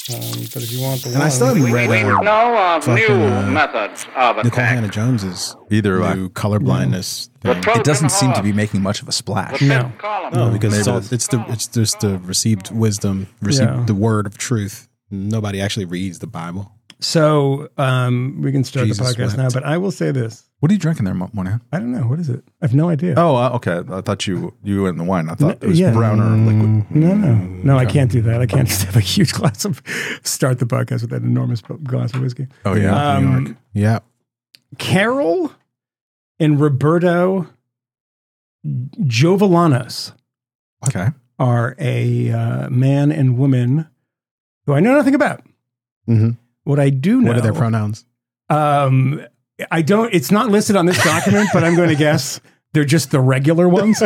But if you want the And I still haven't read know of new methods of Nicole attack. Hannah-Jones's Either new colorblindness thing. it doesn't seem to be making much of a splash. No. No, because Maybe it's just the received wisdom, the word of truth. Nobody actually reads the Bible. So we can start Jesus the podcast wept. now, but I will say this. What are you drinking there, Monahan? I don't know. What is it? I have no idea. Oh, okay. I thought you went in the wine. I thought it was browner liquid. No, I can't do that. I can't just have a huge glass of, start the podcast with that enormous glass of whiskey. Oh, yeah. New York. Yeah. Carol and Roberto Jovellanos Okay. are a man and woman who I know nothing about. Mm-hmm. What I do know. What are their pronouns? I don't, it's not listed on this document, but I'm going to guess they're just the regular ones.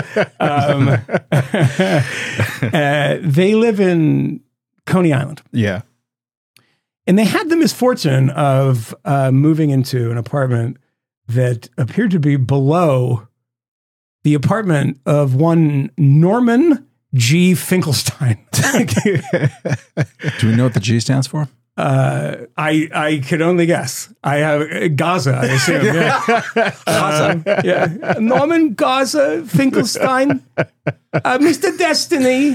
They live in Coney Island. Yeah. And they had the misfortune of moving into an apartment that appeared to be below the apartment of one Norman G. Finkelstein. Do we know what the G stands for? I could only guess. I have Gaza, I assume. Yeah. Gaza. Yeah. Norman Gaza Finkelstein. Mr. Destiny.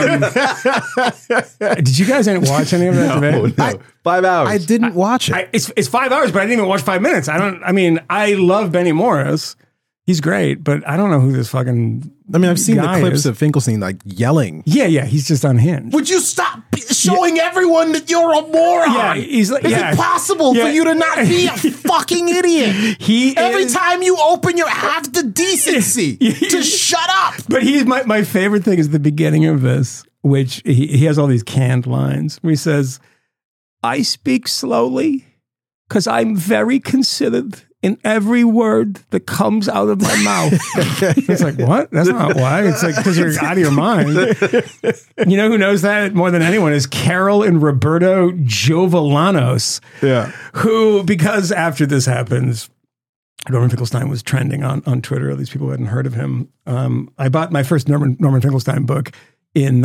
Did you guys watch any of that debate? 5 hours. I didn't watch it. It's 5 hours, but I didn't even watch 5 minutes. I love Benny Morris. He's great, but I don't know who this fucking I've seen the guy clips is. of Finkelstein like yelling. Yeah, he's just unhinged. Would you stop showing everyone that you're a moron? Yeah, he's like, Is it possible for you to not be a fucking idiot? Every time you open your, have the decency to shut up. But he's my favorite thing is the beginning of this, which he has all these canned lines where he says, "I speak slowly because I'm very considered in every word that comes out of my mouth." It's like, what? That's not why. It's like, because you're out of your mind. You know who knows that more than anyone is Carol and Roberto Jovellanos. Yeah. Who, because after this happens, Norman Finkelstein was trending on Twitter. All these people hadn't heard of him. I bought my first Norman Finkelstein book in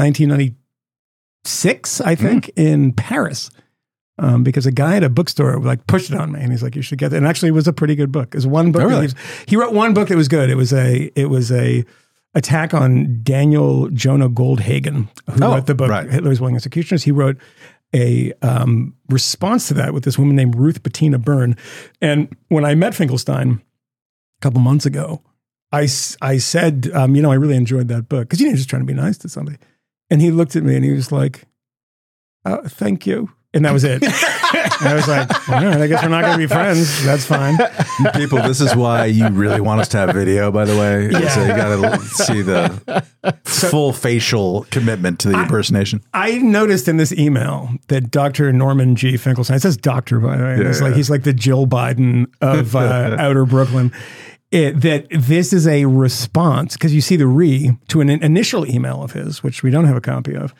1996, I think, in Paris. Because a guy at a bookstore like pushed it on me, and he's like, "You should get it." And actually, it was a pretty good book. It was one book. Oh, really? He wrote one book that was good. It was a attack on Daniel Jonah Goldhagen, who wrote the book Hitler's Willing Executioners. He wrote a response to that with this woman named Ruth Bettina Byrne. And when I met Finkelstein a couple months ago, I said, I really enjoyed that book because just trying to be nice to somebody. And he looked at me and he was like, "Thank you." And that was it. And I was like, all right, I guess we're not going to be friends. That's fine. People, this is why you really want us to have video, by the way. Yeah. So you got to see the full facial commitment to the impersonation. I noticed in this email that Dr. Norman G. Finkelstein, it says doctor, by the way. It's like he's like the Jill Biden of outer Brooklyn. That this is a response, because you see the to an initial email of his, which we don't have a copy of,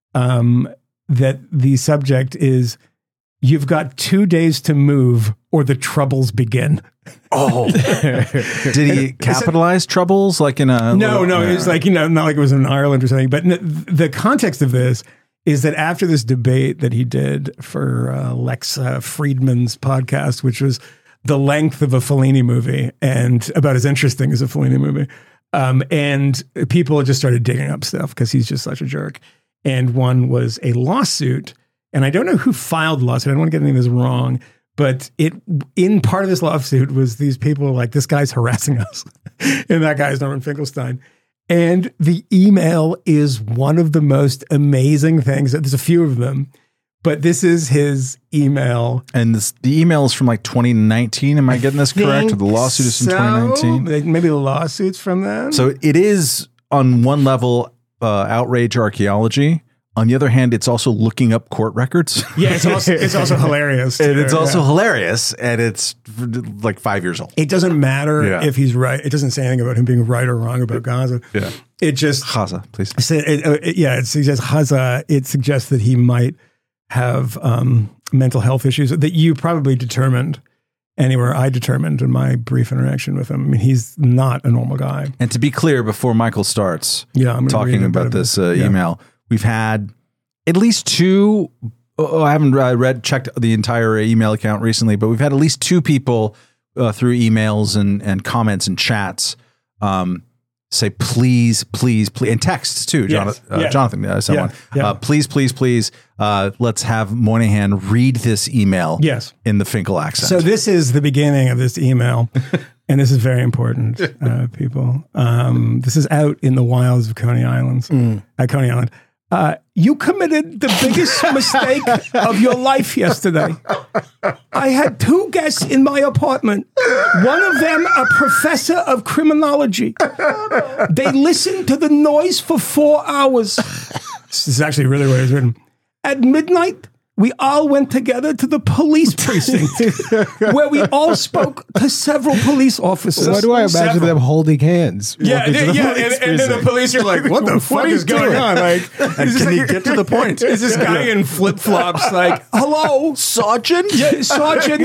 that the subject is, "You've got 2 days to move or the troubles begin." Oh, did he capitalize troubles like in a? No, it was like, not like it was in Ireland or something. But the context of this is that after this debate that he did for Lex Friedman's podcast, which was the length of a Fellini movie and about as interesting as a Fellini movie, and people just started digging up stuff because he's just such a jerk. And one was a lawsuit, and I don't know who filed the lawsuit. I don't want to get any of this wrong, but in part of this lawsuit was these people like, "This guy's harassing us," and that guy's Norman Finkelstein. And the email is one of the most amazing things. There's a few of them, but this is his email. And the email is from like 2019. Am I getting this correct? Or the lawsuit is from 2019. Maybe the lawsuit's from then. So it is on one level outrage archaeology. On the other hand, it's also looking up court records. Yeah, it's also hilarious. And it's also hilarious, and it's like 5 years old. It doesn't matter if he's right. It doesn't say anything about him being right or wrong about Gaza. Yeah. It just... Gaza, please. It suggests Gaza. It suggests that he might have mental health issues that you probably determined anywhere. I determined in my brief interaction with him. I mean, he's not a normal guy. And to be clear, before Michael starts I'm talking about this email, we've had at least 2 I haven't checked the entire email account recently, but we've had at least 2 people through emails and comments and chats say please, and texts too. Jonathan, someone, please, let's have Moynihan read this email. Yes, in the Finkel accent. So this is the beginning of this email, and this is very important, people. This is out in the wilds of Coney Island. At Coney Island. You committed the biggest mistake of your life yesterday. I had 2 guests in my apartment. One of them, a professor of criminology. They listened to the noise for 4 hours. This is actually really what it was written. At midnight, we all went together to the police precinct where we all spoke to several police officers. Why do I imagine them holding hands? Yeah, and then the police are like, what the fuck is going on? Like, can you get to the point? Is this guy in flip-flops like, hello? Sergeant? Yeah, Sergeant.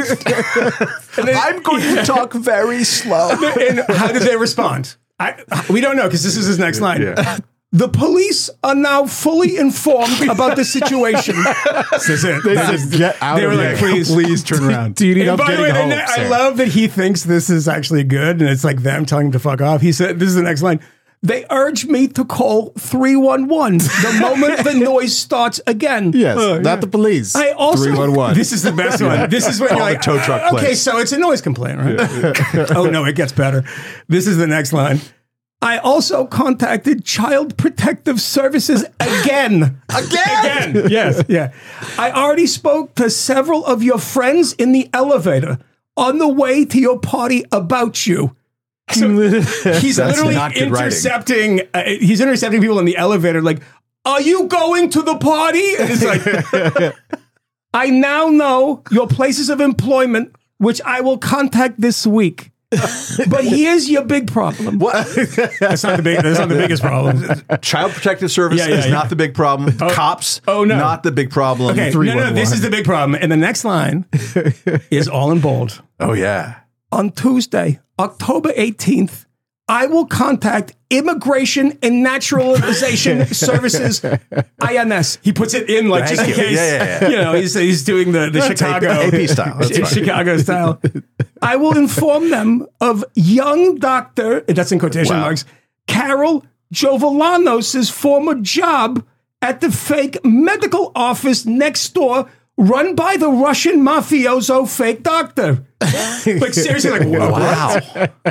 I'm going to talk very slow. And how did they respond? We don't know because this is his next line. Yeah. The police are now fully informed about the situation. This is it. They said, get out of here. Please turn around. Do you need help getting home? I love that he thinks this is actually good, and it's like them telling him to fuck off. He said, this is the next line. They urged me to call 311 the moment the noise starts again. Yes, not the police. I also 311. This is the best one. This is when you're like, tow truck okay, so it's a noise complaint, right? Oh no, it gets better. This is the next line. I also contacted Child Protective Services again. Again? Yes, yeah. I already spoke to several of your friends in the elevator on the way to your party about you. So he's literally intercepting. He's intercepting people in the elevator. Like, are you going to the party? And it's like, I now know your places of employment, which I will contact this week. But here's your big problem. What? That's not the biggest problem. Child Protective Service is not the big problem. Cops, not the big problem. Okay, no, this is the big problem. And the next line is all in bold. Oh, yeah. On Tuesday, October 18th, I will contact Immigration and Naturalization Services, INS. He puts it in like just in case. Yeah. You know, he's doing the Chicago AP style. Chicago style. I will inform them of young doctor, that's in quotation marks, Carol Jovalanos' former job at the fake medical office next door run by the Russian mafioso fake doctor. Like seriously, like wow.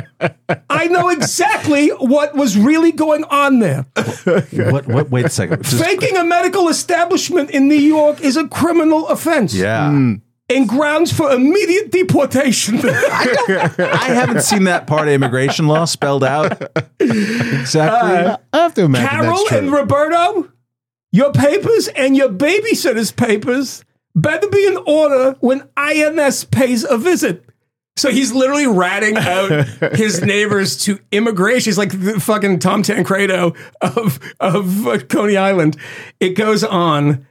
I know exactly what was really going on there. What? Wait a second. Faking a medical establishment in New York is a criminal offense. Yeah. And grounds for immediate deportation. I haven't seen that part of immigration law spelled out exactly. I have to imagine Carol that's true. and Roberto, your papers and your babysitter's papers better be in order when INS pays a visit. So he's literally ratting out his neighbors to immigration. He's like the fucking Tom Tancredo of Coney Island. It goes on.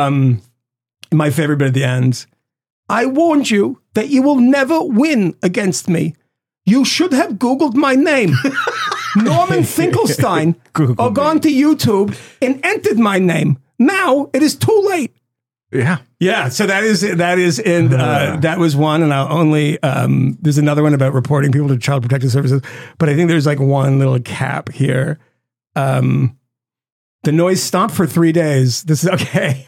My favorite bit at the end. I warned you that you will never win against me. You should have Googled my name. Norman Finkelstein, or gone to YouTube and entered my name. Now it is too late. Yeah. So that is, and that was one, and I'll only, there's another one about reporting people to Child Protective Services, but I think there's like one little cap here. The noise stopped for 3 days. This is okay.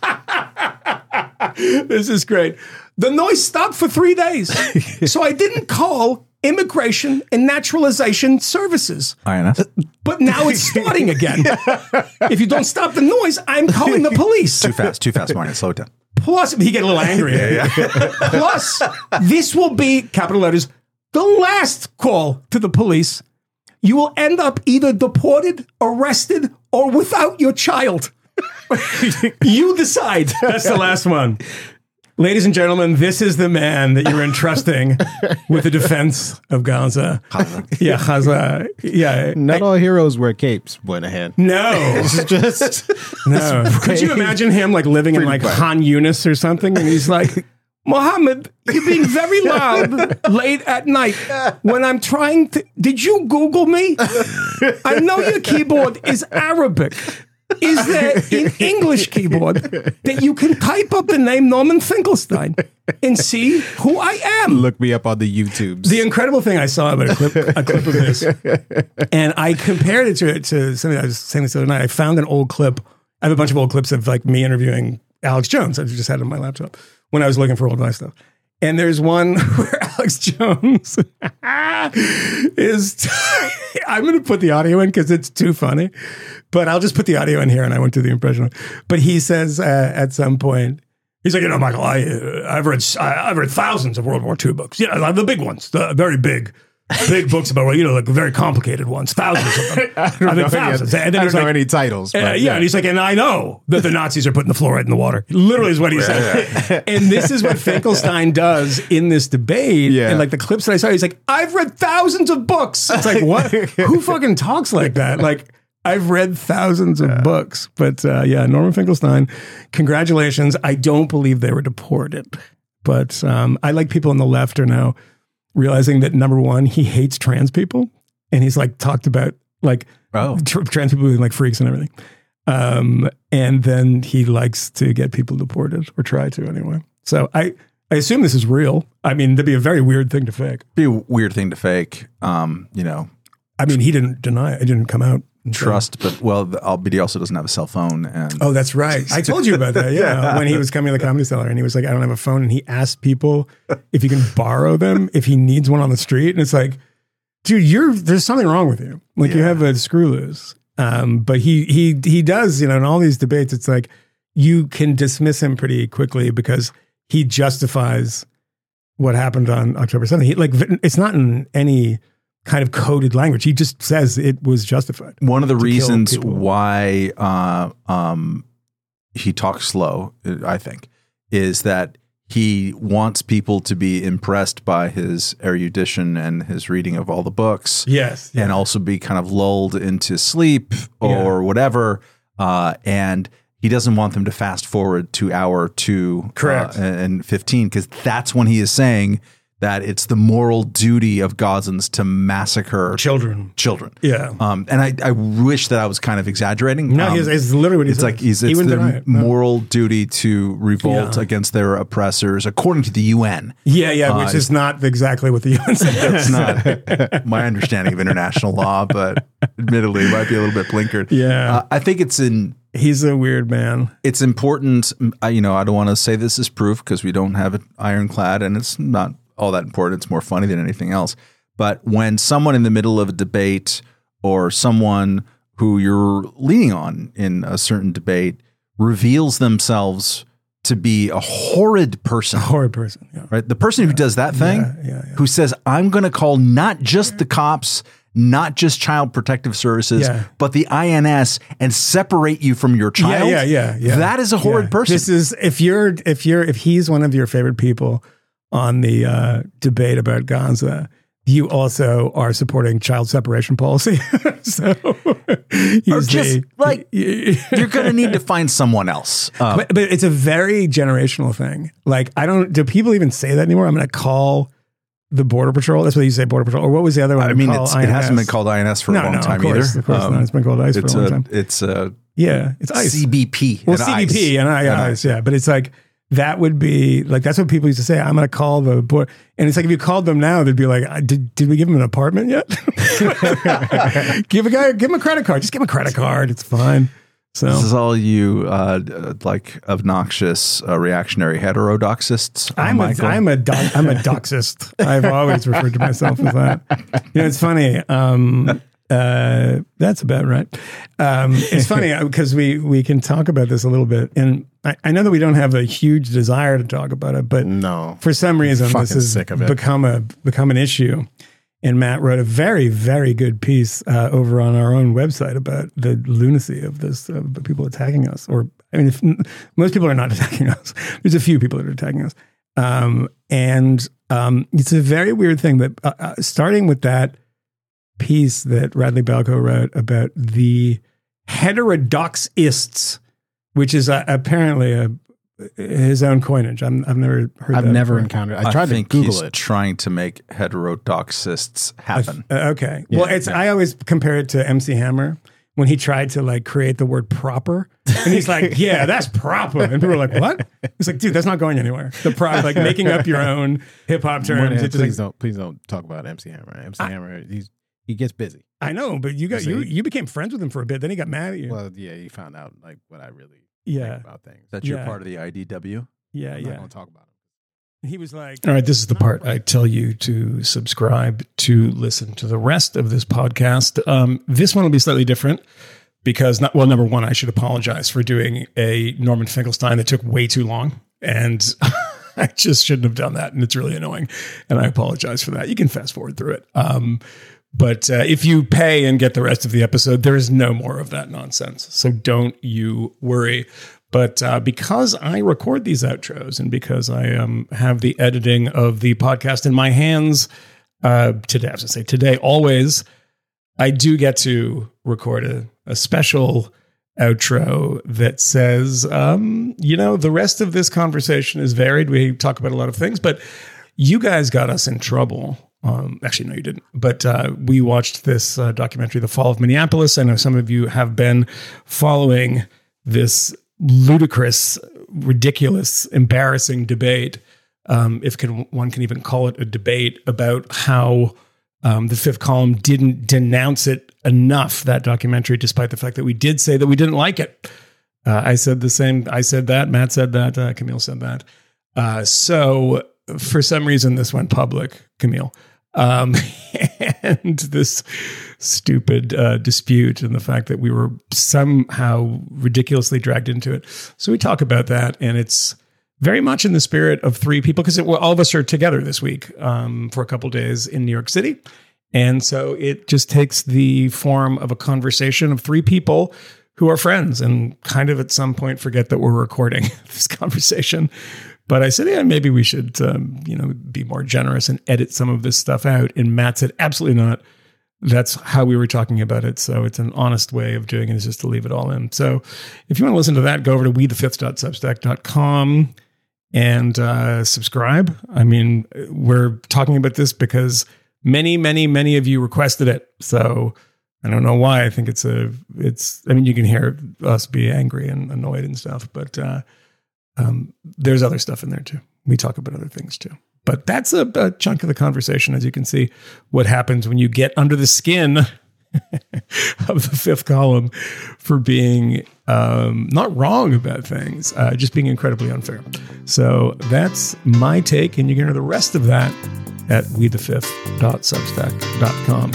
This is great. The noise stopped for 3 days. So I didn't call Immigration and Naturalization Services. INS. But now it's starting again. If you don't stop the noise, I'm calling the police. Too fast, Martin. Slow it down. Plus, he get a little angry. Plus, this will be, capital letters, the last call to the police. You will end up either deported, arrested, or without your child. You decide. That's the last one. Ladies and gentlemen, this is the man that you're entrusting with the defense of Gaza. Yeah, Gaza. Yeah. Not all heroes wear capes, Moynihan. No. This is just... No. Could you imagine him like living in like Han Yunis or something? And he's like, Mohammed, you're being very loud late at night when I'm trying to... Did you Google me? I know your keyboard is Arabic. is that in English keyboard that you can type up the name Norman Finkelstein and see who I am. Look me up on the YouTubes. The incredible thing I saw about a clip of this, and I compared it to something I was saying this the other night. I found an old clip. I have a bunch of old clips of like me interviewing Alex Jones. I just had it on my laptop when I was looking for old Vice stuff. And there's one where Alex Jones is, I'm going to put the audio in because it's too funny, but I'll just put the audio in here and I won't do the impression. But he says at some point, he's like, Michael, I've read thousands of World War II books. Yeah, the big ones, the very big books about, like very complicated ones, thousands of them. I don't know any titles. But and he's like, and I know that the Nazis are putting the fluoride in the water. Literally is what he said. And this is what Finkelstein does in this debate. Yeah. And like the clips that I saw, he's like, I've read thousands of books. It's like, what? Who fucking talks like that? Like, I've read thousands of books. But Norman Finkelstein, congratulations. I don't believe they were deported. But I like people on the left are now realizing that, number one, he hates trans people. And he's like talked about like trans people being like freaks and everything. And then he likes to get people deported, or try to anyway. So I assume this is real. I mean, that'd be a very weird thing to fake. Be a weird thing to fake. I mean, he didn't deny it. It didn't come out. Trust, but he also doesn't have a cell phone. And oh, that's right. I told you about that. Yeah, when he was coming to the Comedy Cellar, and he was like, "I don't have a phone," and he asked people if he can borrow them if he needs one on the street, and it's like, dude, there's something wrong with you. Like you have a screw loose. But he does. In all these debates, it's like you can dismiss him pretty quickly because he justifies what happened on October 7th. It's not in any kind of coded language. He just says it was justified. One of the reasons why he talks slow, I think, is that he wants people to be impressed by his erudition and his reading of all the books. Yes. And also be kind of lulled into sleep or whatever. And he doesn't want them to fast forward to hour 2 and 15, because that's when he is saying that it's the moral duty of Gazans to massacre children. Yeah. And I wish that I was kind of exaggerating. No, it's literally what he says. Like it's their moral duty to revolt against their oppressors, according to the UN. Yeah, which is not exactly what the UN says. That's not my understanding of international law, but admittedly, it might be a little bit blinkered. Yeah. I think he's a weird man. It's important. I don't want to say this is proof because we don't have it ironclad, and it's not all that important. It's more funny than anything else. But when someone in the middle of a debate, or someone who you're leaning on in a certain debate, reveals themselves to be a horrid person. Yeah. Right? The person who does that thing, who says, I'm going to call not just the cops, not just Child Protective Services, but the INS, and separate you from your child. Yeah. That is a horrid person. This is if he's one of your favorite people on the debate about Gaza, you also are supporting child separation policy. So you're going to need to find someone else. But it's a very generational thing. Like, do people even say that anymore? I'm going to call the Border Patrol. That's what you say, Border Patrol. Or what was the other one? I mean, it hasn't been called INS for a long time either. Of course not. It's been called ICE for a long time. It's ICE. CBP. Well, CBP and ICE, yeah. But it's like, that would be like, that's what people used to say. I'm going to call the board. And it's like, if you called them now, they'd be like, did we give him an apartment yet? Give him a credit card. Just give him a credit card. It's fine. So this is all you like obnoxious reactionary heterodoxists. I'm a doxist. I've always referred to myself as that. It's funny. That's about right. It's funny because we can talk about this a little bit, and I know that we don't have a huge desire to talk about it, but for some reason this has become an issue. And Matt wrote a very, very good piece over on our own website about the lunacy of this, people attacking us. Or, I mean, most people are not attacking us. There's a few people that are attacking us. And it's a very weird thing that starting with that piece that Radley Balco wrote about the heterodoxists, which is apparently his own coinage. I've never heard. I've never encountered. I tried to Google it. Trying to make heterodoxists happen. Okay. Well, I always compare it to MC Hammer when he tried to like create the word proper. And he's like, yeah, that's proper. And people were like, what? He's like, dude, that's not going anywhere. The proper, like making up your own hip hop terms. Please don't talk about MC Hammer. MC Hammer, he gets busy. I know, but you became friends with him for a bit. Then he got mad at you. Well, yeah, he found out like what I really think about things. That's your part of the IDW? Yeah, I'm not going to talk about him. He was like, all right, this is the part I tell you to subscribe to listen to the rest of this podcast. This one will be slightly different because, number one, I should apologize for doing a Norman Finkelstein that took way too long. And I just shouldn't have done that. And it's really annoying. And I apologize for that. You can fast forward through it. But if you pay and get the rest of the episode, there is no more of that nonsense. So don't you worry. But because I record these outros and because I have the editing of the podcast in my hands today, always, I do get to record a special outro that says, the rest of this conversation is varied. We talk about a lot of things, but you guys got us in trouble. Actually, no, you didn't. But we watched this documentary, The Fall of Minneapolis. I know some of you have been following this ludicrous, ridiculous, embarrassing debate, if one can even call it a debate, about how the Fifth Column didn't denounce it enough, that documentary, despite the fact that we did say that we didn't like it. I said the same. I said that. Matt said that. Camille said that. So for some reason, this went public, Camille. And this stupid dispute and the fact that we were somehow ridiculously dragged into it. So we talk about that, and it's very much in the spirit of three people, because all of us are together this week for a couple days in New York City. And so it just takes the form of a conversation of three people who are friends and kind of at some point forget that we're recording this conversation. But I said, yeah, maybe we should, be more generous and edit some of this stuff out. And Matt said, absolutely not. That's how we were talking about it. So it's an honest way of doing it, is just to leave it all in. So if you want to listen to that, go over to wethefifth.substack.com and subscribe. I mean, we're talking about this because many, many, many of you requested it. So I don't know why. I think you can hear us be angry and annoyed and stuff, but there's other stuff in there too. We talk about other things too. But that's a chunk of the conversation, as you can see, what happens when you get under the skin of the Fifth Column for being not wrong about things, just being incredibly unfair. So that's my take, and you can hear the rest of that at wethefifth.substack.com.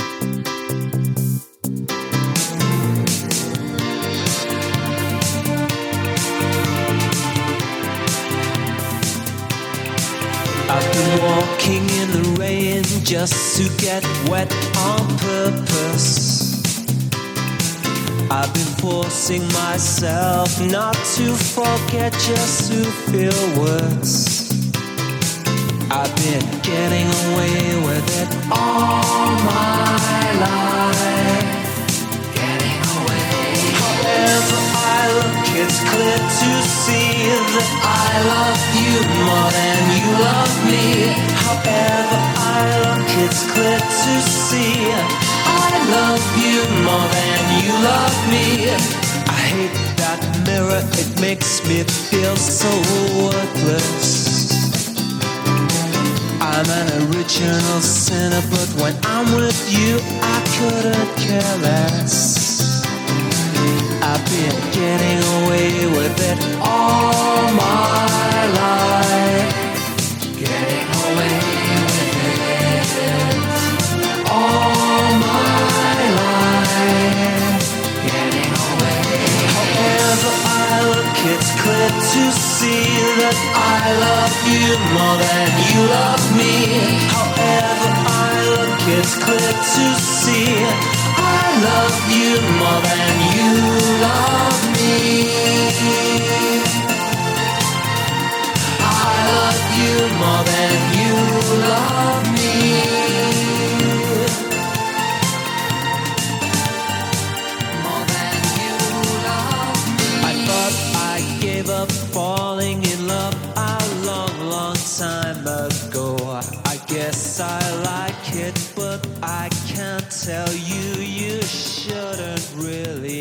I've been walking in the rain just to get wet on purpose. I've been forcing myself not to forget, just to feel worse. I've been getting away with it all my life. Getting away. However I look, it's clear to see that I love you more than you love me. However I look, it's clear to see I love you more than you love me. I hate that mirror, it makes me feel so worthless. I'm an original sinner, but when I'm with you, I couldn't care less. I've been getting away with it all my life. Getting away with it all my life. Getting away. However I look, it's clear to see that I love you more than you love me. However I look, it's clear to see I love you more than you love me. I love you more than you love me. More than you love me. I thought I gave up falling in love a long, long time ago. I guess I like it, but I can't tell you, you shouldn't really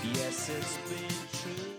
Yes, it's been true.